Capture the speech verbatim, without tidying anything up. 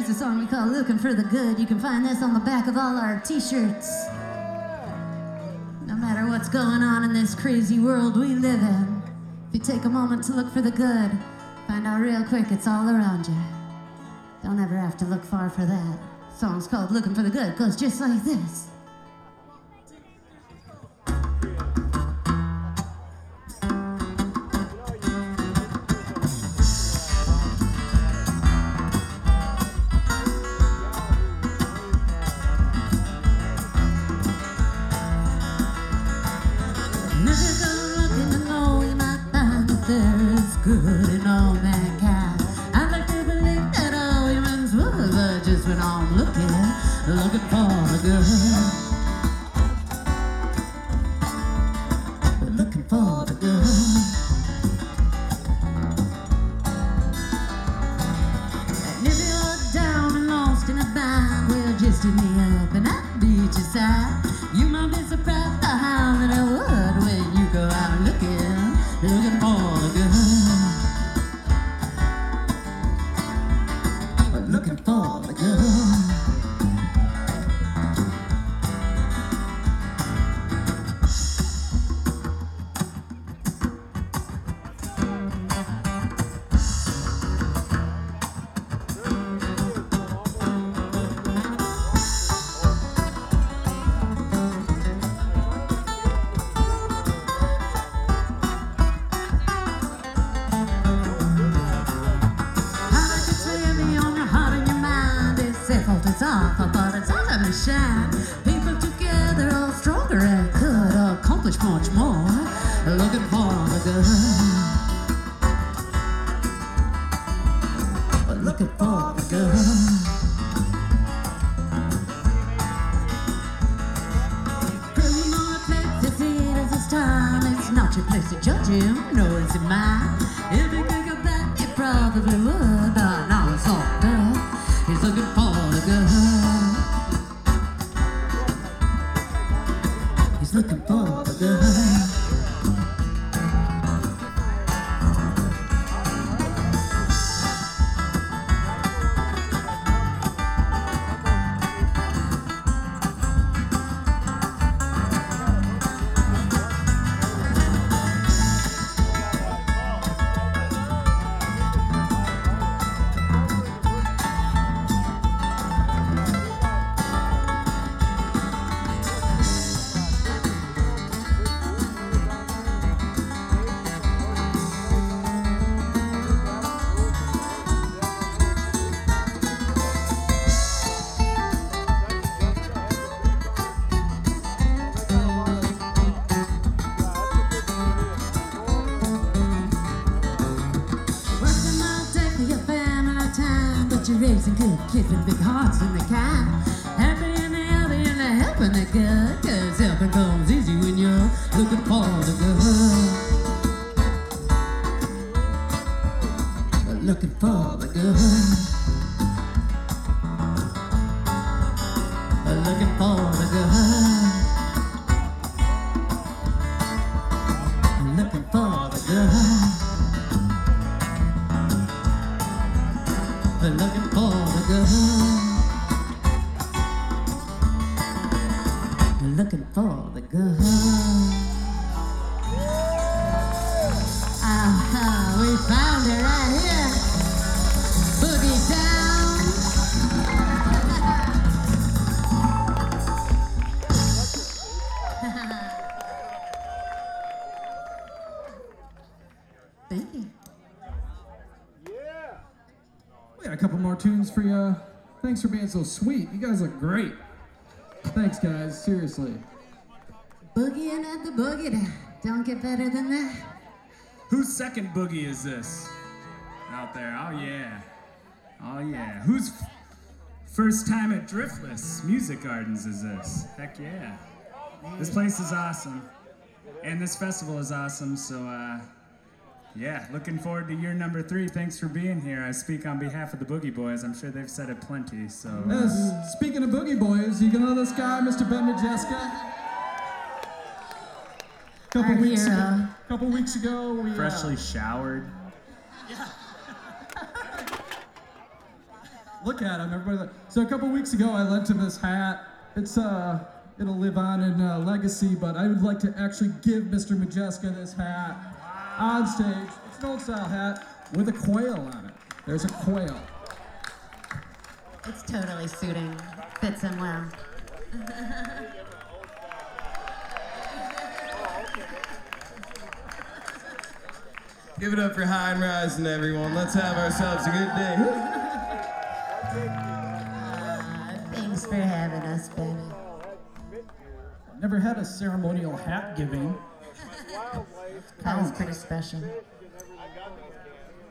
It's a song we call Looking for the Good. You can find this on the back of all our t-shirts. No matter what's going on in this crazy world we live in, if you take a moment to look for the good, find out real quick it's all around you. Don't ever have to look far for that. The song's called Looking for the Good. It goes just like this. Good in all mankind. I'd like to believe that all humans would, but just when I'm looking, looking for the good, looking for the good. And if you're down and lost in a bind, well, just hit me up and I'll be at your side. You might be surprised at how that I would when you go out looking, looking for the good. Looking for the good. It's awful, but it's all time to shine. People together, all stronger and could accomplish much more. Looking for the good. Looking for the good. Criminal place to see it as this time. It's not your place to judge him, nor is it mine. If you could go back, you probably would, but now it's all good. He's looking for the good. He's looking for the good. You're raising good kids with big hearts and the kind. Happy and the healthy and the helping the good. Cause helping comes easy when you're looking for the good. Looking for the good. Looking for the good. Looking for the good. Looking for the good. Looking for the good. Uh-huh, we found it right here. Boogie down. Thank you. We got a couple more tunes for you. Thanks for being so sweet. You guys look great. Thanks, guys. Seriously. Boogieing at the boogie down. Don't get better than that. Whose second boogie is this out there? Oh, yeah. Oh, yeah. Whose f- first time at Driftless Music Gardens is this? Heck yeah. This place is awesome. And this festival is awesome, so, uh, yeah, looking forward to year number three. Thanks for being here. I speak on behalf of the Boogie Boys. I'm sure they've said it plenty, so... Yes, speaking of Boogie Boys, you know this guy, Mister Ben Majeska? Couple Our weeks hero. ago, couple weeks ago, we... Freshly uh, showered. Look at him, everybody. So a couple weeks ago, I lent him this hat. It's uh, it'll live on in uh, legacy, but I would like to actually give Mister Majeska this hat on stage. It's an old style hat with a quail on it. There's a quail. It's totally suiting. Fits him well. Give it up for High and Rising, everyone. Let's have ourselves a good day. Uh, thanks for having us, baby. Never had a ceremonial hat giving. That was pretty special.